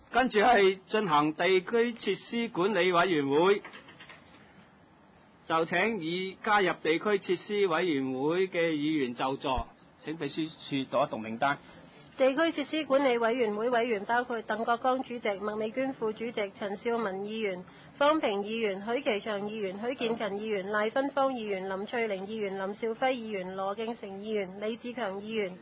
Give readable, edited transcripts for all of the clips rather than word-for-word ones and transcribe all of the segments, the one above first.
跟住係進行地區設施管理委員會，就請已加入地區設施委員會嘅議員就座。請秘書處讀一讀名單。 地區設施管理委員會委員包括鄧國江主席、麥美娟副主席、陳少文議員、方平議員、許其祥議員、許建勤議員、賴芬芳議員、林翠玲議員、林兆輝議員、羅敬成議員、李志強議員、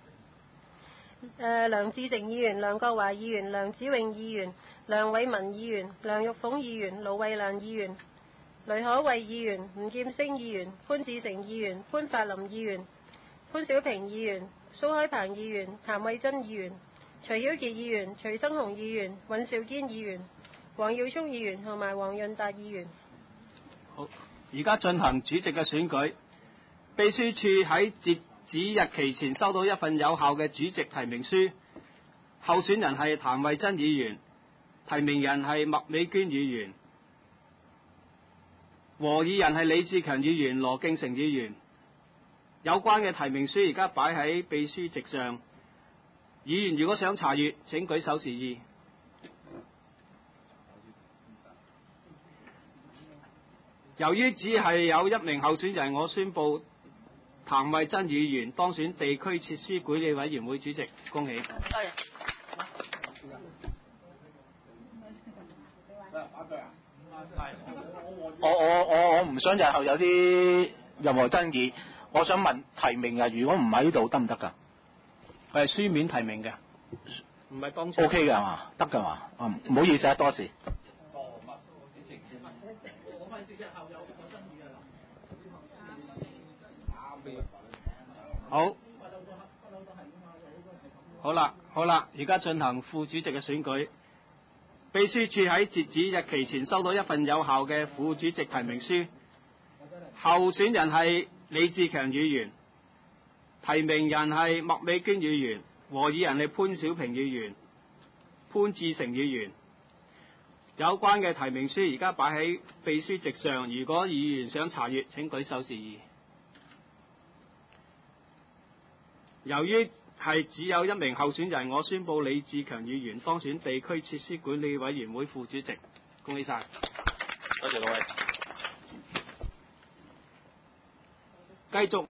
梁志成議員、梁國華議員、梁子穎議員、梁偉文議員、梁玉鳳議員、盧慧蘭議員、雷可慧議員、吳劍星議員、潘志成議員、潘發林議員、潘小平議員、蘇海鵬議員、譚慧珍議員、徐曉傑議員、徐生雄議員、尹兆堅議員、黃耀聰議員同埋黃潤達議員。 好，而家進行主席嘅選舉。秘書處喺截止日期前收到一份有效嘅主席提名書，候選人係譚慧珍議員，提名人係麥美娟議員，和議人係李志強議員、羅敬成議員。有關嘅提名書而家擺喺秘書席上，議員如果想查閱，請舉手示意。由於只係有一名候選人，我宣布譚慧珍議員當選地區設施管理委員會主席，恭喜。 我唔想日後有啲任何爭議。我想問提名啊，如果唔喺度得唔得㗎？ 佢係書面提名嘅，唔係當場。 O K 㗎嘛，得㗎嘛。唔好意思啊，多事。 好啦，而家進行副主席嘅選舉。秘書處喺截止日期前收到一份有效嘅副主席提名書，候選人係李志強議員，提名人係麥美娟議員，和議人係潘小平議員、潘志成議員。有關嘅提名書而家擺喺秘書席上，如果議員想查閱，請舉手示意。由於係只有一名候選人，我宣布李志強議員當選地區設施管理委員會副主席，恭喜晒！ 多謝各位。 繼續。